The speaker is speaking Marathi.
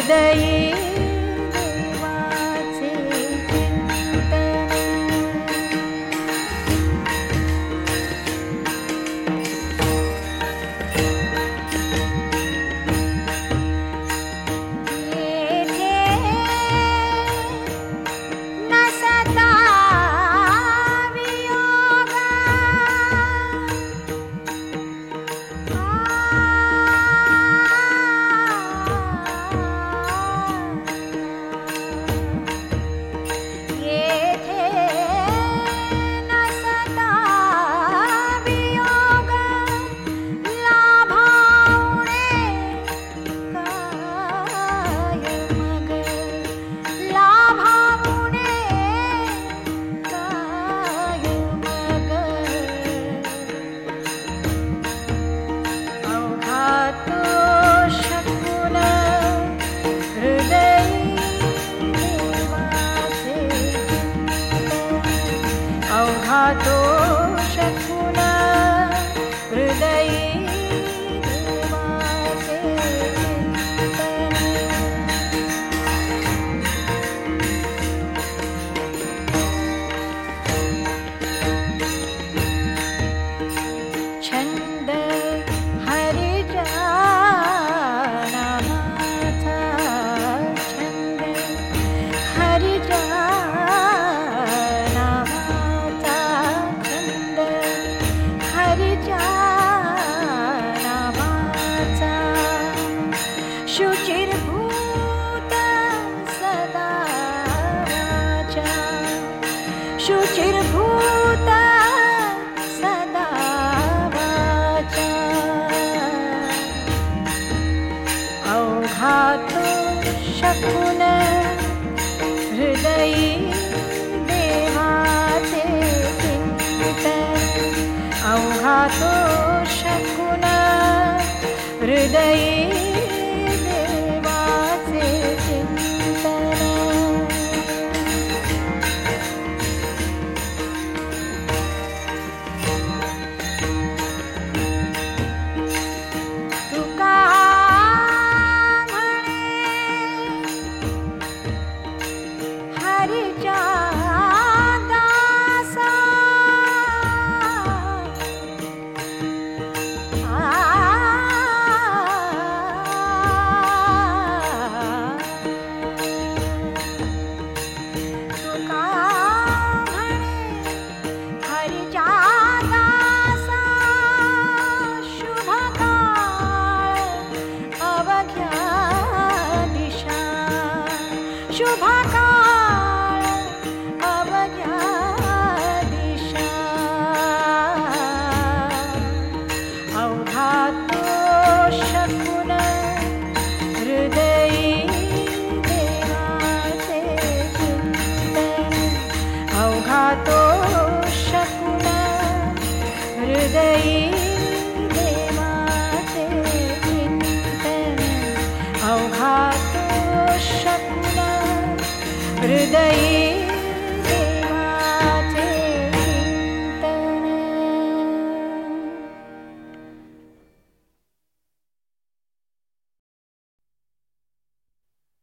हृदयी देवाचे चिंतन। येथे नसता वियोग, येथे नसता वियोग, लाभावणे काय मग, लाभावणे काय मग। अवघा तो शकून हृदयी देवाचे चिंतन। अवघा तो शकून हृदयी देवाचे चिंतन। छंद हरिचा नामाचा, छंद हरिचा नामाचा, छंद हरिचा नामाचा। शुचिर्भूत सदा वाचा, शुचिर्भूत सदा वाचा। अवघा तो शकून हृदयी देवाचे चिंतन। अवघा तो शकून हृदयी देवाचे चिंतन। तुका म्हणे हरिचा दासा, तुका म्हणे हरिचा दासा। शुभ काळ अवघ्या दिशा, शुभ काळ अवघ्या दिशा। अवघा तो शकून हृदयी देवाचे चिंतन। अवघा तो शकून हृदयी देवाचे चिंतन। अवघा तो शकून हृदयी